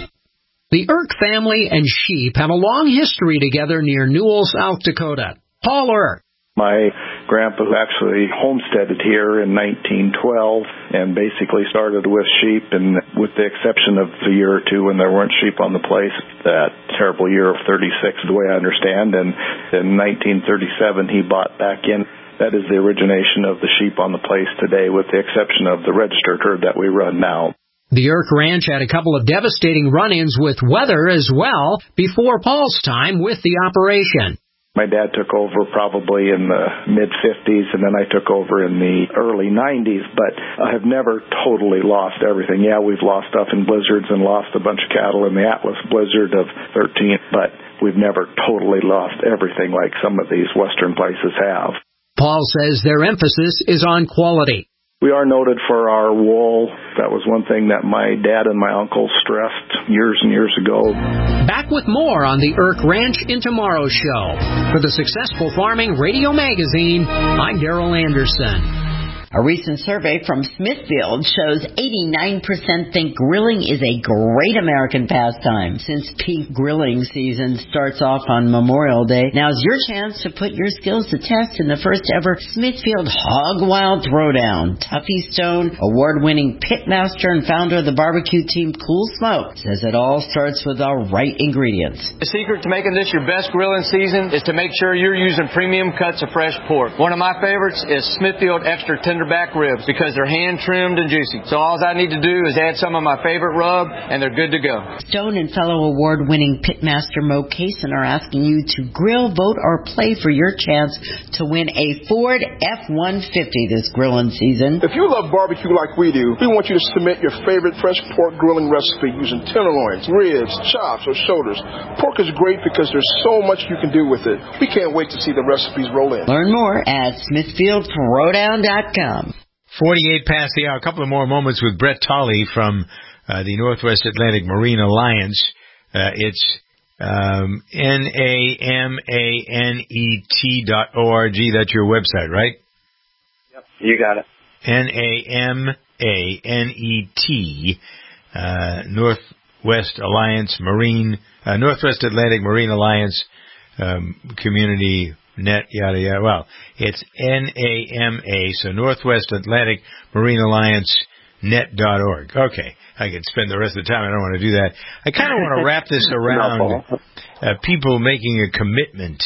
The Irk family and sheep have a long history together near Newell, South Dakota. Paul Irk. My grandpa actually homesteaded here in nineteen twelve and basically started with sheep, and with the exception of the year or two when there weren't sheep on the place, that terrible year of thirty-six, the way I understand, and in nineteen thirty-seven he bought back in. That is the origination of the sheep on the place today, with the exception of the registered herd that we run now. The Irk Ranch had a couple of devastating run-ins with weather as well before Paul's time with the operation. My dad took over probably in the mid-fifties, and then I took over in the early nineties, but I have never totally lost everything. Yeah, we've lost stuff in blizzards and lost a bunch of cattle in the Atlas blizzard of thirteen, but we've never totally lost everything like some of these western places have. Paul says their emphasis is on quality. We are noted for our wool. That was one thing that my dad and my uncle stressed years and years ago. Back with more on the Irk Ranch in tomorrow's show. For the Successful Farming Radio Magazine, I'm Darrell Anderson. A recent survey from Smithfield shows eighty-nine percent think grilling is a great American pastime. Since peak grilling season starts off on Memorial Day, now's your chance to put your skills to test in the first ever Smithfield Hog Wild Throwdown. Tuffy Stone, award-winning pitmaster and founder of the barbecue team Cool Smoke, says it all starts with the right ingredients. The secret to making this your best grilling season is to make sure you're using premium cuts of fresh pork. One of my favorites is Smithfield Extra Tender Back ribs because they're hand trimmed and juicy. So all I need to do is add some of my favorite rub and they're good to go. Stone and fellow award-winning pitmaster Mo Cason are asking you to grill, vote, or play for your chance to win a Ford F one fifty this grilling season. If you love barbecue like we do, we want you to submit your favorite fresh pork grilling recipe using tenderloins, ribs, chops, or shoulders. Pork is great because there's so much you can do with it. We can't wait to see the recipes roll in. Learn more at smithfield throwdown dot com. forty-eight past the hour. A couple of more moments with Brett Tolley from uh, the Northwest Atlantic Marine Alliance. Uh, it's um, N A M A N E T dot O R G. That's your website, right? Yep, you got it. N A M A N E T, uh, Northwest Alliance Marine, uh, Northwest Atlantic Marine Alliance um, Community Net, yada, yada. Well, it's N A M A, so Northwest Atlantic Marine Alliance net dot org. Okay, I could spend the rest of the time. I don't want to do that. I kind of want to wrap this around uh, people making a commitment.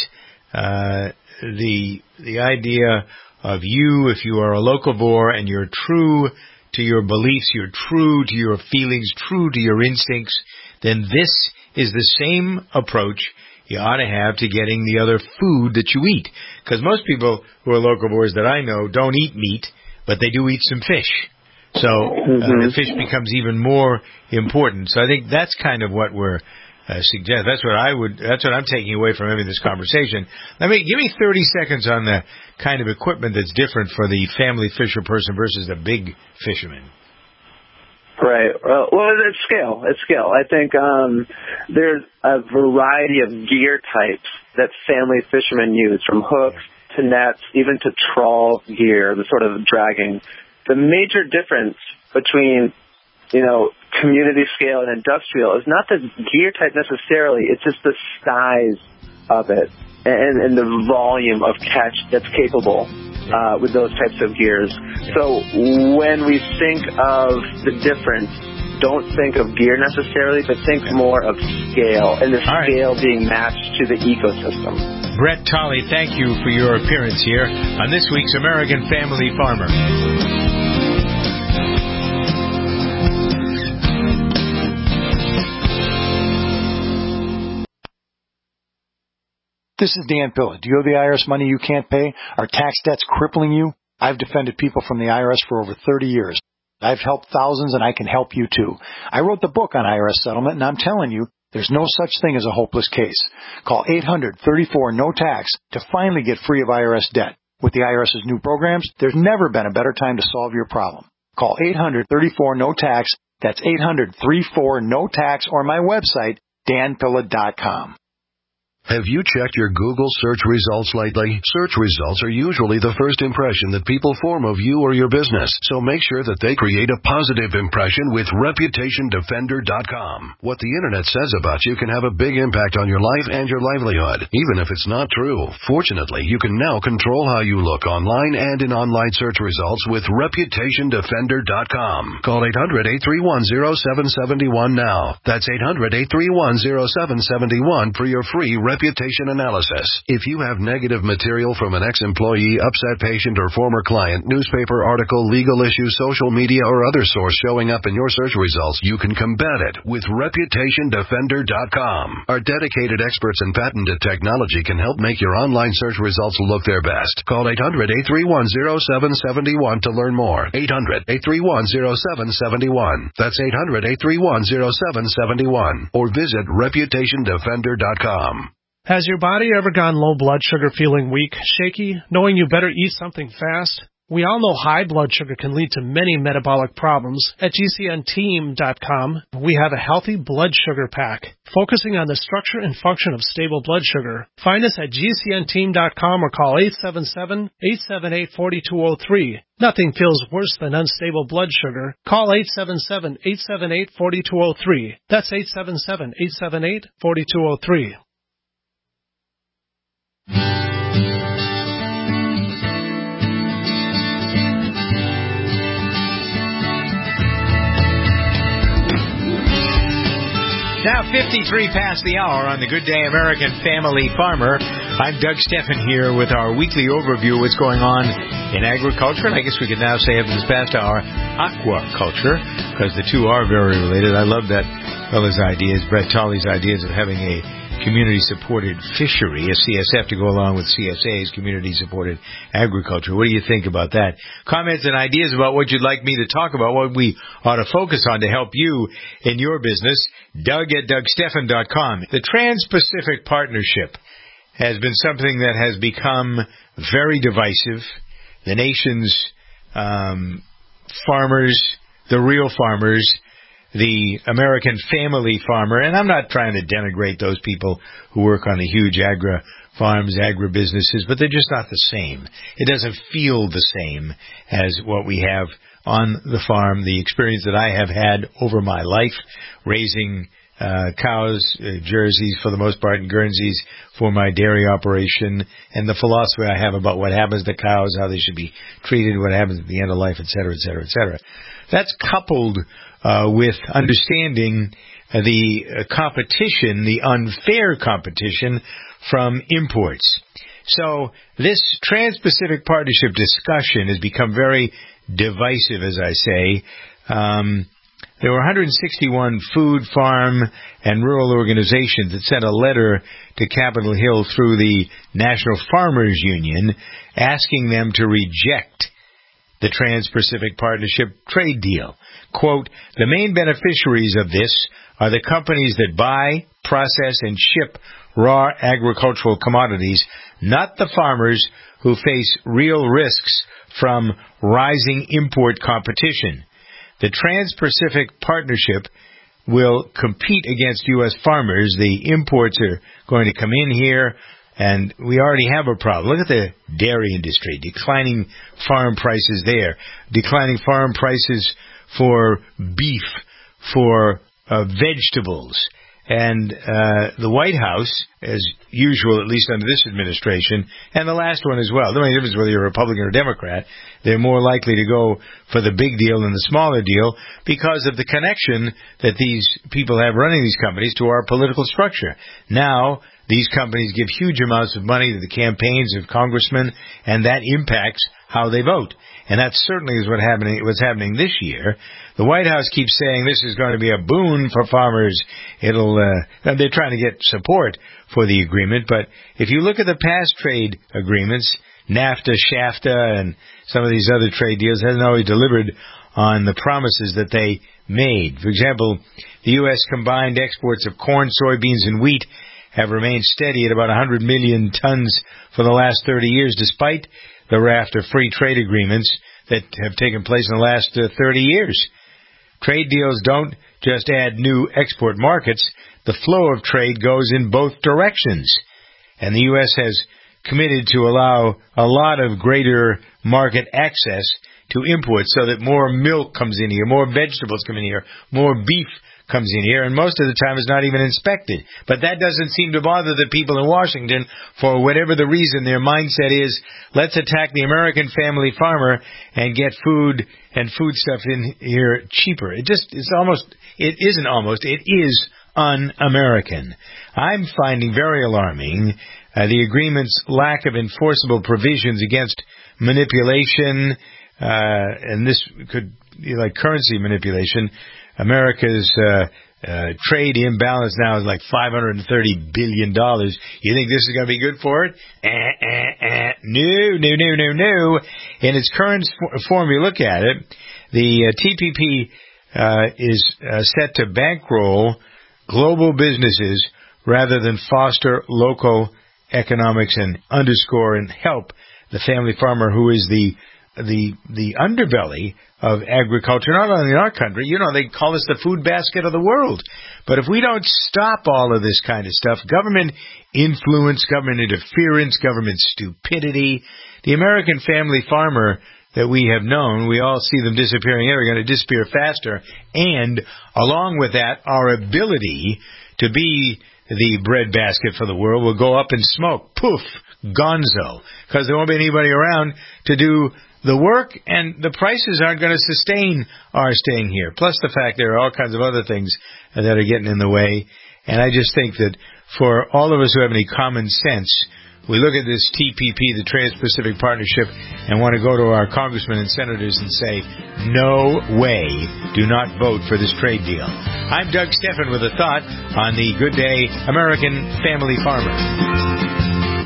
Uh, the the idea of you, if you are a locavore and you're true to your beliefs, you're true to your feelings, true to your instincts, then this is the same approach you ought to have to getting the other food that you eat. Because most people who are locavores that I know don't eat meat, but they do eat some fish. So uh, mm-hmm. the fish becomes even more important. So I think that's kind of what we're uh, suggesting. That's what I would. That's what I'm taking away from having this conversation. Let me give me thirty seconds on the kind of equipment that's different for the family fisher person versus the big fisherman. Right. Well, well, it's scale. It's scale. I think um, there's a variety of gear types that family fishermen use, from hooks to nets, even to trawl gear, the sort of dragging. The major difference between, you know, community scale and industrial is not the gear type necessarily. It's just the size of it and, and the volume of catch that's capable uh, with those types of gears. So when we think of the difference, don't think of gear necessarily, but think more of scale, and the scale right. being matched to the ecosystem. Brett Tolley, thank you for your appearance here on this week's American Family Farmer. This is Dan Pilla. Do you owe the I R S money you can't pay? Are tax debts crippling you? I've defended people from the I R S for over thirty years. I've helped thousands, and I can help you too. I wrote the book on I R S settlement, and I'm telling you, there's no such thing as a hopeless case. Call eight hundred thirty-four no tax to finally get free of I R S debt. With the IRS's new programs, there's never been a better time to solve your problem. Call eight hundred thirty-four no tax. That's eight hundred thirty-four no tax, or my website, dan pilla dot com. Have you checked your Google search results lately? Search results are usually the first impression that people form of you or your business, so make sure that they create a positive impression with reputation defender dot com. What the Internet says about you can have a big impact on your life and your livelihood, even if it's not true. Fortunately, you can now control how you look online and in online search results with reputation defender dot com. Call eight hundred, eight three one, zero seven seven one now. That's eight hundred, eight three one, zero seven seven one for your free reputation analysis. If you have negative material from an ex-employee, upset patient, or former client, newspaper article, legal issue, social media, or other source showing up in your search results, you can combat it with reputation defender dot com. Our dedicated experts in patented technology can help make your online search results look their best. Call eight hundred, eight three one, zero seven seven one to learn more. eight hundred, eight three one, zero seven seven one. That's eight hundred, eight three one, zero seven seven one. Or visit reputation defender dot com. Has your body ever gone low blood sugar, feeling weak, shaky, knowing you better eat something fast? We all know high blood sugar can lead to many metabolic problems. At G C N team dot com, we have a healthy blood sugar pack, focusing on the structure and function of stable blood sugar. Find us at G C N team dot com or call eight seven seven, eight seven eight, four two zero three. Nothing feels worse than unstable blood sugar. Call eight seven seven, eight seven eight, four two zero three. That's eight seven seven, eight seven eight, four two zero three. Now fifty-three past the hour on the Good Day American Family Farmer. I'm Doug Steffen here with our weekly overview of what's going on in agriculture, and I guess we could now say after this past hour, aquaculture, because the two are very related. I love that fellow's ideas, Brett Tolley's ideas of having a community-supported fishery, a C S F, to go along with C S A's community-supported agriculture. What do you think about that? Comments and ideas about what you'd like me to talk about, what we ought to focus on to help you in your business, Doug at Doug Steffen dot com. The Trans-Pacific Partnership has been something that has become very divisive. The nation's um, farmers, the real farmers, the American family farmer, and I'm not trying to denigrate those people who work on the huge agri farms, agribusinesses, but they're just not the same. It doesn't feel the same as what we have on the farm, the experience that I have had over my life, raising uh, cows, uh, jerseys for the most part, and Guernseys for my dairy operation, and the philosophy I have about what happens to cows, how they should be treated, what happens at the end of life, et cetera, et cetera, et cetera. That's coupled Uh, with understanding uh, the uh, competition, the unfair competition from imports. So this Trans-Pacific Partnership discussion has become very divisive, as I say. Um, there were one hundred sixty-one food, farm, and rural organizations that sent a letter to Capitol Hill through the National Farmers Union asking them to reject the Trans-Pacific Partnership trade deal. Quote, the main beneficiaries of this are the companies that buy, process, and ship raw agricultural commodities, not the farmers who face real risks from rising import competition. The Trans-Pacific Partnership will compete against U S farmers. The imports are going to come in here, and we already have a problem. Look at the dairy industry, declining farm prices there, declining farm prices for beef, for uh, vegetables. And uh, the White House, as usual, at least under this administration, and the last one as well, the only difference whether you're a Republican or Democrat, they're more likely to go for the big deal than the smaller deal because of the connection that these people have running these companies to our political structure. Now, these companies give huge amounts of money to the campaigns of congressmen, and that impacts how they vote. And that certainly is what happening, what's happening this year. The White House keeps saying this is going to be a boon for farmers. It'll, uh, they're trying to get support for the agreement. But if you look at the past trade agreements, NAFTA, SHAFTA, and some of these other trade deals, hasn't always delivered on the promises that they made. For example, the U S combined exports of corn, soybeans, and wheat have remained steady at about one hundred million tons for the last thirty years, despite the raft of free trade agreements that have taken place in the last uh, thirty years. Trade deals don't just add new export markets. The flow of trade goes in both directions. And the U S has committed to allow a lot of greater market access to imports so that more milk comes in here, more vegetables come in here, more beef comes in here, and most of the time it's not even inspected. But that doesn't seem to bother the people in Washington. For whatever the reason, their mindset is, let's attack the American family farmer and get food and foodstuff in here cheaper. It just, it's almost, it isn't almost, it is un-American. I'm finding very alarming uh, the agreement's lack of enforceable provisions against manipulation, uh, and this could be like currency manipulation. America's uh, uh, trade imbalance now is like five hundred thirty billion dollars. You think this is going to be good for it? Eh, eh, eh. No, no, no, no, no. In its current form, you look at it, the uh, T P P uh, is uh, set to bankroll global businesses rather than foster local economics and underscore and help the family farmer, who is the the the underbelly of agriculture, not only in our country. You know, they call us the food basket of the world. But if we don't stop all of this kind of stuff, government influence, government interference, government stupidity, the American family farmer that we have known, we all see them disappearing, they're going to disappear faster. And along with that, our ability to be the breadbasket for the world will go up in smoke. Poof, gonzo. Because there won't be anybody around to do the work, and the prices aren't going to sustain our staying here. Plus the fact there are all kinds of other things that are getting in the way. And I just think that for all of us who have any common sense, we look at this T P P, the Trans-Pacific Partnership, and want to go to our congressmen and senators and say, no way, do not vote for this trade deal. I'm Doug Steffen with a thought on the Good Day American Family Farmer.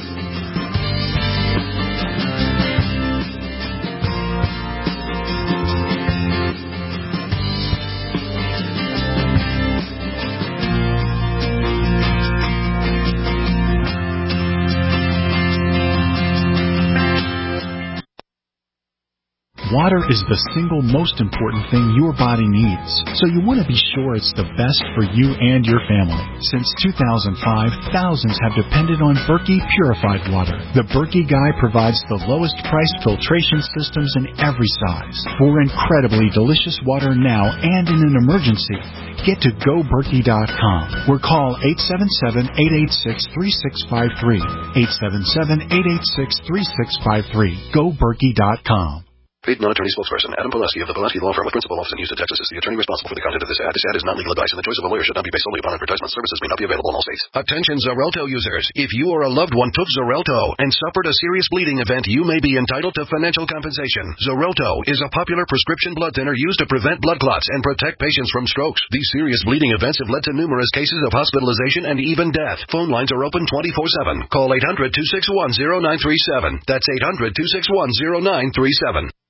Water is the single most important thing your body needs, so you want to be sure it's the best for you and your family. Since two thousand five, thousands have depended on Berkey Purified Water. The Berkey Guy provides the lowest priced filtration systems in every size. For incredibly delicious water now and in an emergency, get to go berkey dot com or call eight seven seven, eight eight six, three six five three. eight seven seven, eight eight six, three six five three. go berkey dot com. Paid non-attorney spokesperson Adam Pileski of the Pileski Law Firm with principal office in Houston, Texas is the attorney responsible for the content of this ad. This ad is not legal advice, and the choice of a lawyer should not be based solely upon advertisement. Services may not be available in all states. Attention Xarelto users. If you or a loved one took Xarelto and suffered a serious bleeding event, you may be entitled to financial compensation. Xarelto is a popular prescription blood thinner used to prevent blood clots and protect patients from strokes. These serious bleeding events have led to numerous cases of hospitalization and even death. Phone lines are open twenty-four seven. Call eight hundred, two six one, zero nine three seven. That's eight hundred, two six one, zero nine three seven.